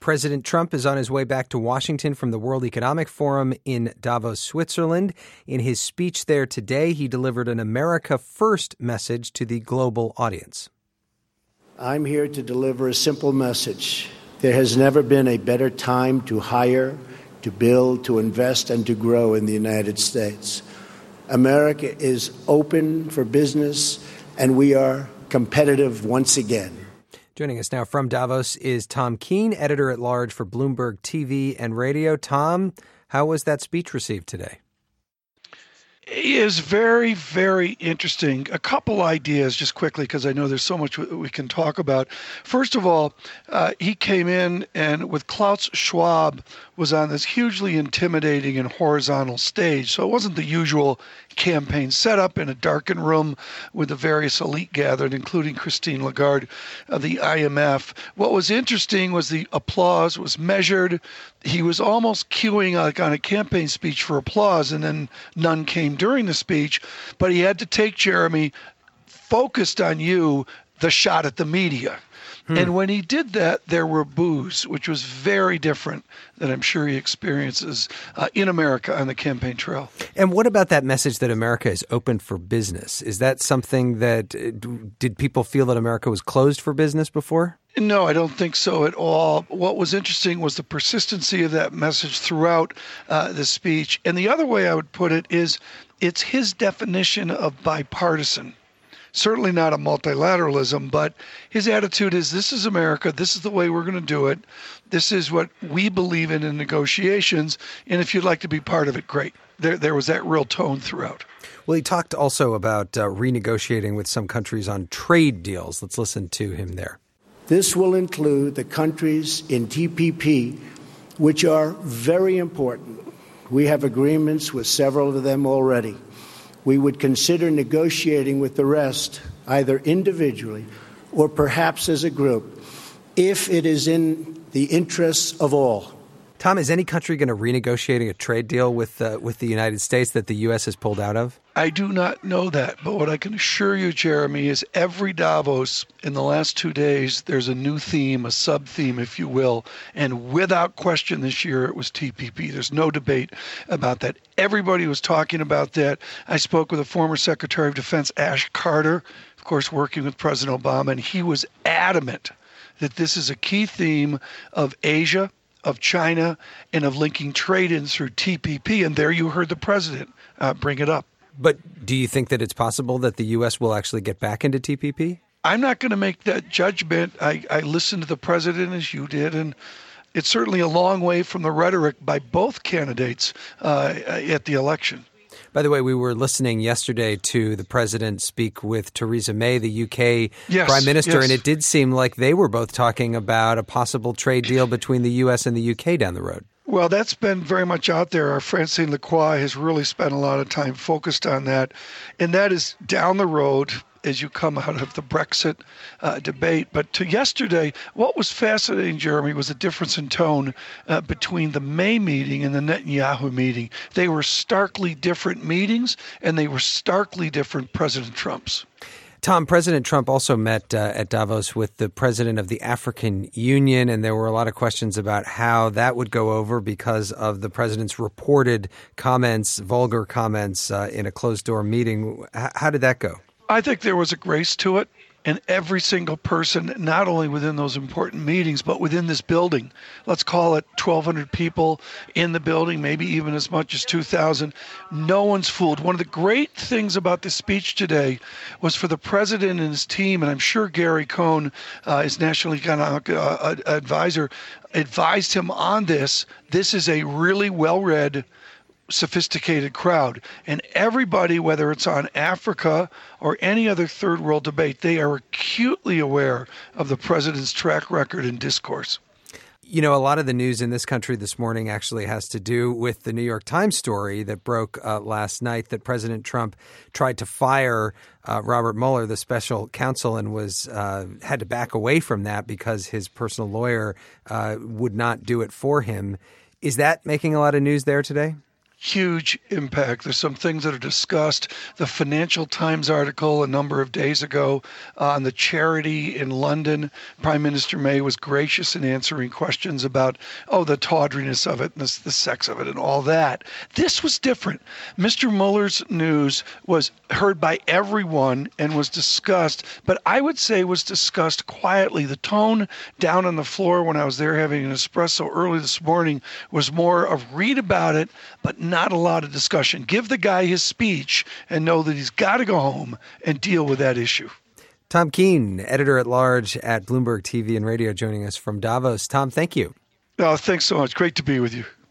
President Trump is on his way back to Washington from the World Economic Forum in Davos, Switzerland. In his speech there today, he delivered an America First message to the global audience. I'm here to deliver a simple message. There has never been a better time to hire, to build, to invest, and to grow in the United States. America is open for business, and we are competitive once again. Joining us now from Davos is Tom Keene, editor-at-large for Bloomberg TV and Radio. Tom, how was that speech received today? It is very, very interesting. A couple ideas just quickly, because I know there's so much we can talk about. First of all, he came in and with Klaus Schwab was on this hugely intimidating and horizontal stage. So it wasn't the usual campaign setup in a darkened room with the various elite gathered, including Christine Lagarde of the IMF. What was interesting was the applause was measured. He was almost queuing like on a campaign speech for applause, and then none came during the speech. But he had to take, Jeremy, focused on you, the shot at the media. And when he did that, there were boos, which was very different than I'm sure he experiences in America on the campaign trail. And what about that message that America is open for business? Is that something that, did people feel that America was closed for business before? No, I don't think so at all. What was interesting was the persistency of that message throughout the speech. And the other way I would put it is it's his definition of bipartisan. Certainly not a multilateralism, but his attitude is this is America. This is the way we're going to do it. This is what we believe in negotiations. And if you'd like to be part of it, great. There was that real tone throughout. Well, he talked also about renegotiating with some countries on trade deals. Let's listen to him there. This will include the countries in TPP, which are very important. We have agreements with several of them already. We would consider negotiating with the rest, either individually or perhaps as a group, if it is in the interests of all. Tom, is any country going to renegotiate a trade deal with the United States that the U.S. has pulled out of? I do not know that, but what I can assure you, Jeremy, is every Davos in the last 2 days, there's a new theme, a sub-theme, if you will, and without question this year it was TPP. There's no debate about that. Everybody was talking about that. I spoke with a former Secretary of Defense, Ash Carter, of course working with President Obama, and he was adamant that this is a key theme of Asia, of China, and of linking trade-ins through TPP, and there you heard the president bring it up. But do you think that it's possible that the U.S. will actually get back into TPP? I'm not going to make that judgment. I listened to the president as you did, and it's certainly a long way from the rhetoric by both candidates at the election. By the way, we were listening yesterday to the president speak with Theresa May, the UK prime minister, and it did seem like they were both talking about a possible trade deal between the U.S. and the UK down the road. Well, that's been very much out there. Our Francine Lacroix has really spent a lot of time focused on that. And that is down the road as you come out of the Brexit debate. But to yesterday, what was fascinating, Jeremy, was the difference in tone between the May meeting and the Netanyahu meeting. They were starkly different meetings, and they were starkly different President Trumps. Tom, President Trump also met at Davos with the president of the African Union, and there were a lot of questions about how that would go over because of the president's reported comments, vulgar comments in a closed-door meeting. How did that go? I think there was a grace to it. And every single person, not only within those important meetings, but within this building, let's call it 1,200 people in the building, maybe even as much as 2,000, no one's fooled. One of the great things about the speech today was for the president and his team, and I'm sure Gary Cohn, his National Economic Advisor, advised him on this. This is a really well-read, sophisticated crowd, and everybody, whether it's on Africa or any other third world debate, they are acutely aware of the president's track record and discourse. You know, a lot of the news in this country this morning actually has to do with the New York Times story that broke last night that President Trump tried to fire Robert Mueller, the special counsel, and was had to back away from that because his personal lawyer would not do it for him. Is that making a lot of news there today? huge impact. There's some things that are discussed. The Financial Times article a number of days ago on the charity in London, Prime Minister May was gracious in answering questions about, the tawdriness of it and the sex of it and all that. This was different. Mr. Mueller's news was heard by everyone and was discussed, but I would say was discussed quietly. The tone down on the floor when I was there having an espresso early this morning was more of read about it, but not a lot of discussion. Give the guy his speech and know that he's got to go home and deal with that issue. Tom Keene, editor-at-large at Bloomberg TV and Radio, joining us from Davos. Tom, thank you. Oh, thanks so much. Great to be with you.